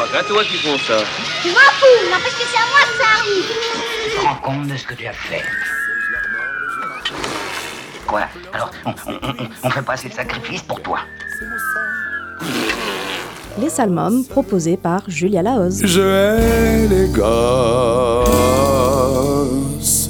qu'à toi qui font ça. Je m'en fous, n'empêche que c'est à moi que ça arrive. Tu te rends compte de ce que tu as fait? Quoi? Alors, on fait pas assez de sacrifices pour toi? Les Salmômes, proposés par Julia Lahoz. Je hais les gosses.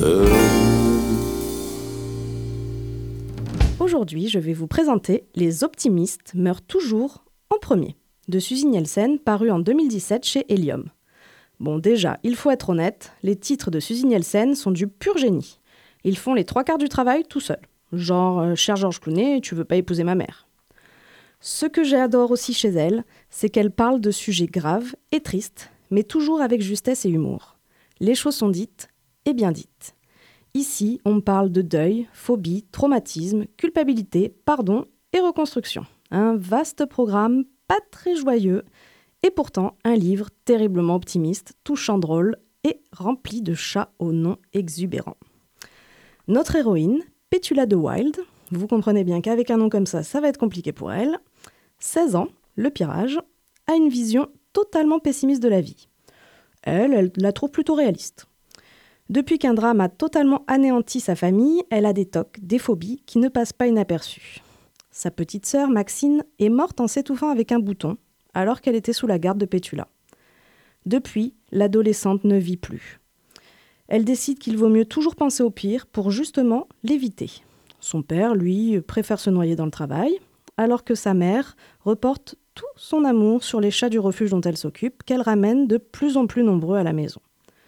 Aujourd'hui, je vais vous présenter Les optimistes meurent toujours en premier, de Suzy Nielsen, paru en 2017 chez Helium. Bon, déjà, il faut être honnête, les titres de Suzy Nielsen sont du pur génie. Ils font les 3/4 du travail tout seuls. Genre, cher Georges Clooney, tu veux pas épouser ma mère. Ce que j'adore aussi chez elle, c'est qu'elle parle de sujets graves et tristes, mais toujours avec justesse et humour. Les choses sont dites et bien dites. Ici, on parle de deuil, phobie, traumatisme, culpabilité, pardon et reconstruction. Un vaste programme pas très joyeux, et pourtant un livre terriblement optimiste, touchant drôle et rempli de chats au nom exubérant. Notre héroïne, Petula de Wilde, vous comprenez bien qu'avec un nom comme ça va être compliqué pour elle, 16 ans, le pire âge, a une vision totalement pessimiste de la vie. Elle la trouve plutôt réaliste. Depuis qu'un drame a totalement anéanti sa famille, elle a des tocs, des phobies qui ne passent pas inaperçues. Sa petite sœur, Maxine, est morte en s'étouffant avec un bouton, alors qu'elle était sous la garde de Petula. Depuis, l'adolescente ne vit plus. Elle décide qu'il vaut mieux toujours penser au pire pour justement l'éviter. Son père, lui, préfère se noyer dans le travail, alors que sa mère reporte tout son amour sur les chats du refuge dont elle s'occupe, qu'elle ramène de plus en plus nombreux à la maison.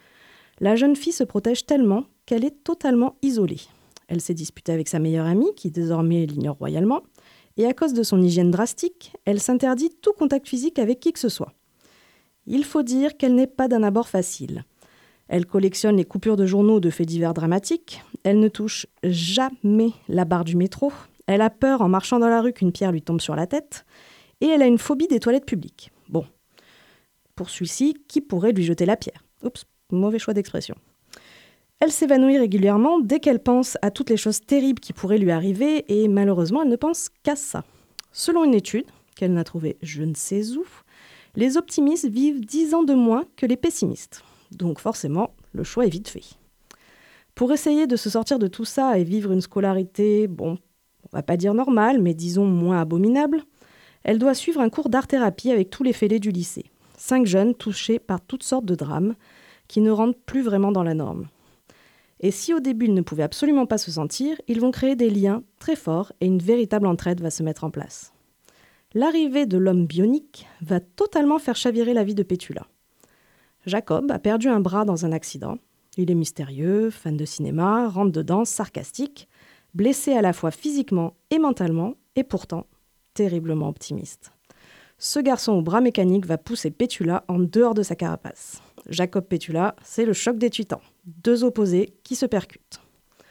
La jeune fille se protège tellement qu'elle est totalement isolée. Elle s'est disputée avec sa meilleure amie, qui désormais l'ignore royalement, et à cause de son hygiène drastique, elle s'interdit tout contact physique avec qui que ce soit. Il faut dire qu'elle n'est pas d'un abord facile. Elle collectionne les coupures de journaux de faits divers dramatiques, elle ne touche jamais la barre du métro, elle a peur en marchant dans la rue qu'une pierre lui tombe sur la tête, et elle a une phobie des toilettes publiques. Bon, pour celui-ci, qui pourrait lui jeter la pierre? Oups, mauvais choix d'expression. Elle s'évanouit régulièrement dès qu'elle pense à toutes les choses terribles qui pourraient lui arriver, et malheureusement, elle ne pense qu'à ça. Selon une étude, qu'elle n'a trouvée je ne sais où, les optimistes vivent 10 ans de moins que les pessimistes. Donc forcément, le choix est vite fait. Pour essayer de se sortir de tout ça et vivre une scolarité, bon, on va pas dire normale, mais disons moins abominable, elle doit suivre un cours d'art-thérapie avec tous les fêlés du lycée. 5 jeunes touchés par toutes sortes de drames qui ne rentrent plus vraiment dans la norme. Et si au début ils ne pouvaient absolument pas se sentir, ils vont créer des liens très forts et une véritable entraide va se mettre en place. L'arrivée de l'homme bionique va totalement faire chavirer la vie de Petula. Jacob a perdu un bras dans un accident. Il est mystérieux, fan de cinéma, rentre dedans, sarcastique, blessé à la fois physiquement et mentalement, et pourtant terriblement optimiste. Ce garçon au bras mécanique va pousser Petula en dehors de sa carapace. Jacob Petula, c'est le choc des titans. 2 opposés qui se percutent.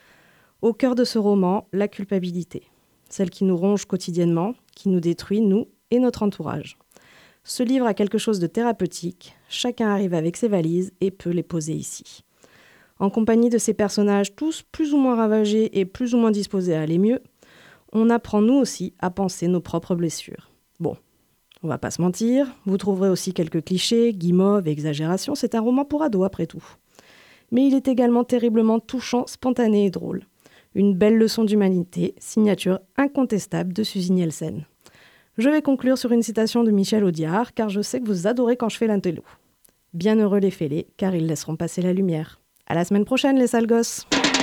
Au cœur de ce roman, la culpabilité. Celle qui nous ronge quotidiennement, qui nous détruit, nous et notre entourage. Ce livre a quelque chose de thérapeutique. Chacun arrive avec ses valises et peut les poser ici. En compagnie de ces personnages tous plus ou moins ravagés et plus ou moins disposés à aller mieux, on apprend nous aussi à penser nos propres blessures. Bon, on va pas se mentir, vous trouverez aussi quelques clichés, guimauves et exagérations, c'est un roman pour ados après tout. Mais il est également terriblement touchant, spontané et drôle. Une belle leçon d'humanité, signature incontestable de Suzy Nielsen. Je vais conclure sur une citation de Michel Audiard, car je sais que vous adorez quand je fais l'intello. Bienheureux les fêlés, car ils laisseront passer la lumière. À la semaine prochaine, les sales gosses.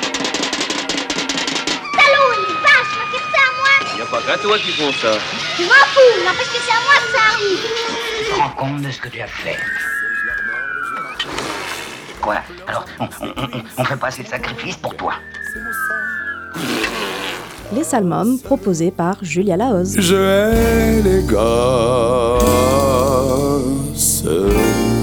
Salaud, une vache, va faire ça à moi. Y a pas qu'à toi qui font ça. Je m'en fous, n'empêche que c'est à moi que ça arrive. Tu te rends compte de ce que tu as fait? Quoi? Alors, on fait pas assez de sacrifices pour toi? Les Salmômes, proposés par Julia Lahoz. Je hais les gosses.